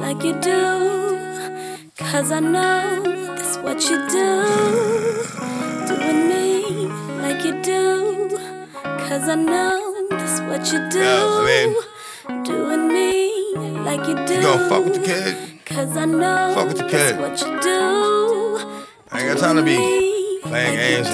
like you do. Cause I know that's what you do. Doing me like you do. Cause I know that's what you do. Doing me like you do. You gon' fuck with the kid? Cause I know fuck with the kid. That's what you do. I ain't got time to be playing games.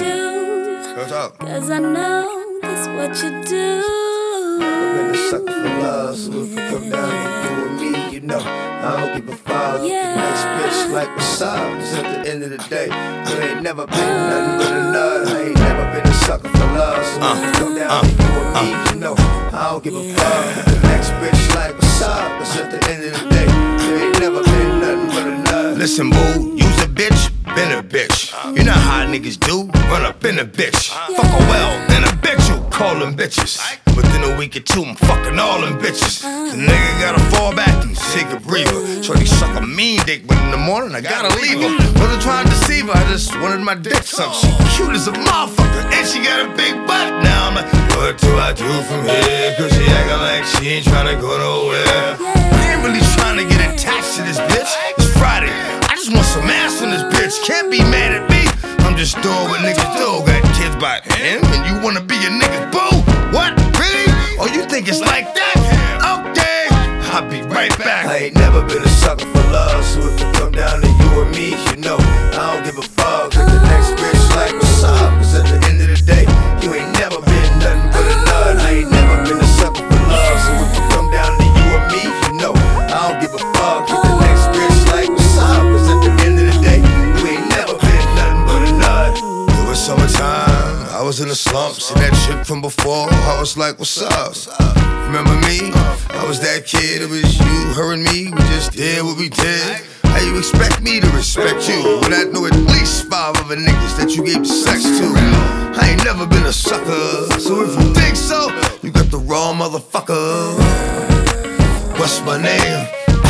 Go talk. Cause I know that's what you do. I've been a sucker for love, so if you come down and you and me, you know I don't give a fuck. Yeah. The next bitch like what's up? 'Cause at the end of the day, you ain't never been nothing but a nut. I ain't never been a sucker for love, so if you come down and you and me, you know I don't give a fuck. The next bitch like what's up? 'Cause at the end of the day, you ain't never been nothing but a nut. Listen, boo, you's a bitch, been a bitch. You know how niggas do, run up in a bitch. Fuck a well, then a bitch you call them bitches. Within a week or two, I'm fucking all them bitches. The nigga gotta fall back and take a breather. Shorty suck a mean dick, but in the morning I gotta leave her. Wasn't trying to deceive her, I just wanted my dick sucked. She cute as a motherfucker, and she got a big butt. Now I'm like, what do I do from here? Cause she acting like she ain't tryna go nowhere. I ain't really trying to get attached to this bitch. It's Friday, I just want some ass on this bitch. Can't be mad at me, I'm just doing what niggas do. Got kids by him, and you wanna be a nigga's boo? What, really? Oh, you think it's like that? Okay, I'll be right back. I ain't never been a sucker for love, so if you come down to you and me, you know I don't give a fuck. Like the next bitch like what's up? 'Cause at the end of the day, you ain't never been nothing but a nut. I ain't never been a sucker for love, so if you come down to you and me, you know I don't give a fuck. Like the next bitch like what's up? 'Cause at the end of the day, you ain't never been nothing but a nut. It was summertime, I was in the slump. See that chick from before, I was like, what's up? Remember me? I was that kid, it was you, her and me. We just did what we did. How you expect me to respect you when I know at least 5 other niggas that you gave sex to? I ain't never been a sucker, so if you think so, you got the wrong motherfucker. What's my name?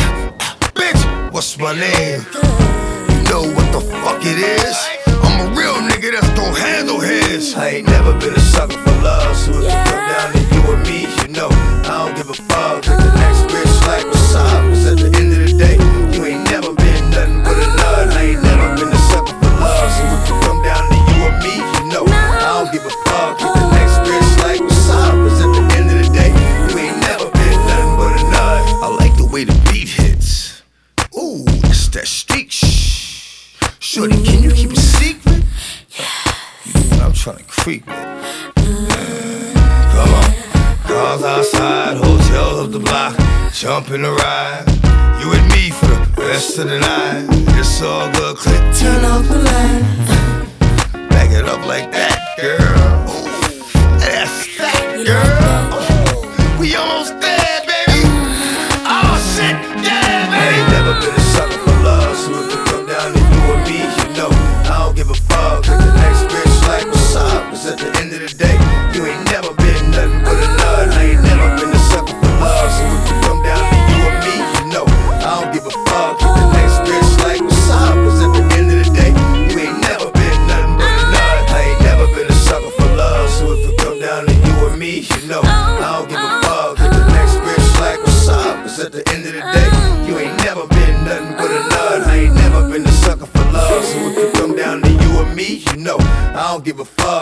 Bitch, what's my name? You know what the fuck it is? I'm a real nigga that's gon' handle his. I ain't never been a sucker for love, so if you come down to you and me, you know I don't give a fuck. Like the next bitch like what's up? 'Cause at the end of the day, you ain't never been nothing but a nut. I ain't never been a sucker for love, so if you come down to you and me, you know I don't give a fuck. Like the next bitch like what's up? 'Cause at the end of the day, you ain't never been nothing but a nut. I like the way the beat hits. Ooh, it's that street shh. Shorty, can you keep a secret? You know what I'm tryna creep with. Come on. Cars outside, hotels up the block. Jump in the ride. You and me for the rest of the night. It's all good, click. Turn off the light. Back it up like that, girl. Ooh, that's that, girl. We almost there, baby. Oh shit, yeah, I baby. ain't never been a sucker for love, so if you come down to you and me, you know I don't give a fuck. Like the next bitch like what's up? 'Cause at the end of the day, you ain't never been nothing but a nut. I ain't never been a sucker for love, so if you come down to you and me, you know I don't give a fuck. Like the next bitch like what's up? 'Cause at the end of the day, you ain't never been nothing but a nut. I ain't never been a sucker for love, so if you come down to you and me, you know I don't give a fuck. Like the next bitch like what's up? 'Cause at the end of the day, you ain't never been nothing but a nut. I ain't never been a sucker for love, so if you come down to you and me, you know I don't give a fuck.